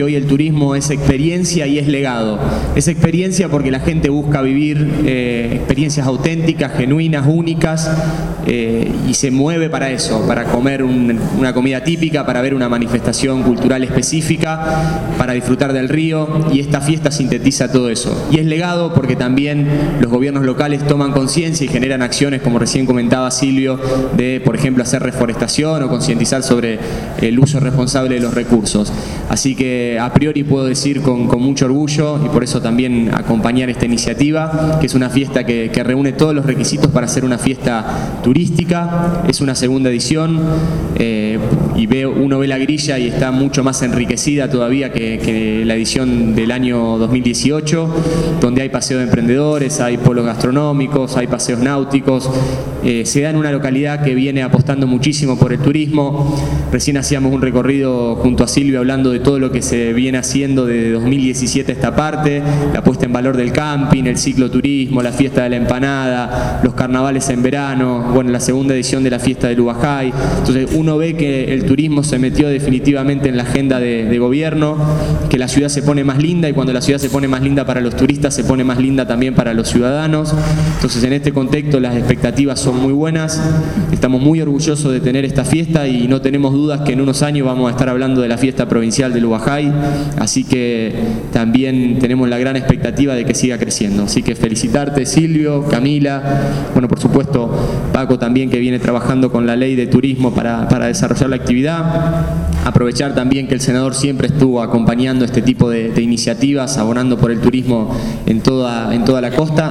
Hoy el turismo es experiencia y es legado. Es experiencia porque la gente busca vivir experiencias auténticas, genuinas, únicas, y se mueve para eso, para comer una comida típica, para ver una manifestación cultural específica, para disfrutar del río, y esta fiesta sintetiza todo eso. Y es legado porque también los gobiernos locales toman conciencia y generan acciones, como recién comentaba Silvio, de, por ejemplo, hacer reforestación o concientizar sobre el uso responsable de los recursos. Así que a priori puedo decir con mucho orgullo, y por eso también acompañar esta iniciativa, que es una fiesta que reúne todos los requisitos para ser una fiesta turística. Es una segunda edición, y uno ve la grilla y está mucho más enriquecida todavía que la edición del año 2018, donde hay paseo de emprendedores, hay polos gastronómicos, hay paseos náuticos. Se da en una localidad que viene apostando muchísimo por el turismo. Recién hacíamos un recorrido junto a Silvio hablando de todo lo que se viene haciendo de 2017 a esta parte, la puesta en valor del camping, el cicloturismo, la fiesta de la empanada, los carnavales en verano, bueno, la segunda edición de la fiesta del Ubajay. Entonces uno ve que el turismo se metió definitivamente en la agenda de gobierno, que la ciudad se pone más linda, y cuando la ciudad se pone más linda para los turistas, se pone más linda también para los ciudadanos. Entonces en este contexto las expectativas son muy buenas, estamos muy orgullosos de tener esta fiesta y no tenemos dudas que en unos años vamos a estar hablando de la fiesta provincial del Ubajay, así que también tenemos la gran expectativa de que siga creciendo. Así que felicitarte, Silvio, Camila, bueno, por supuesto Paco también, que viene trabajando con la ley de turismo para desarrollar la actividad. Aprovechar también que el senador siempre estuvo acompañando este tipo de iniciativas, abonando por el turismo en toda la costa.